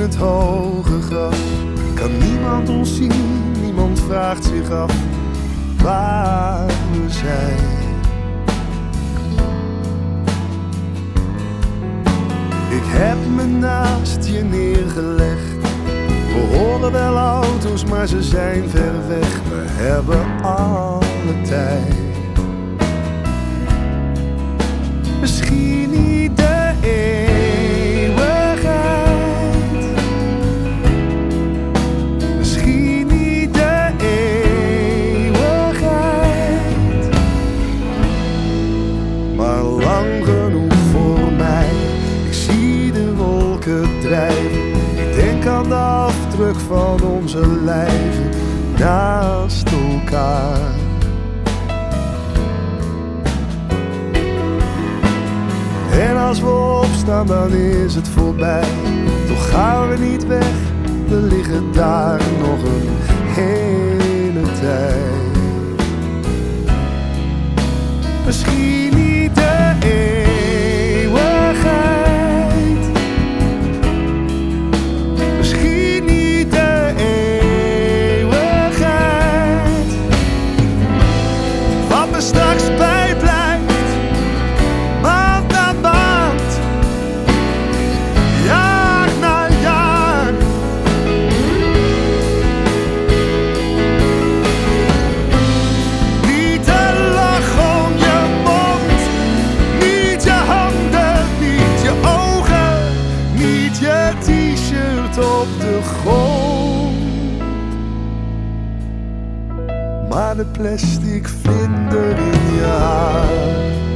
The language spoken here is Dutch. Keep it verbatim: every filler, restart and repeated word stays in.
het hoge graf. Kan niemand ons zien, niemand vraagt zich af waar we zijn. Ik heb me naast je neergelegd. We horen wel auto's, maar ze zijn ver weg. We hebben alle tijd. Misschien niet de eeuwigheid. Misschien niet de eeuwigheid. Maar lang genoeg voor mij. Ik zie de wolken drijven. Ik denk aan de afdruk van onze lijven naast elkaar. En als we opstaan, dan is het voorbij. Toch gaan we niet weg, we liggen daar nog een hele tijd. Misschien niet de eeuwigheid. Misschien niet de eeuwigheid. Wat er straks bij blijft. Op de grond, maar de plastic vlinder in je haar.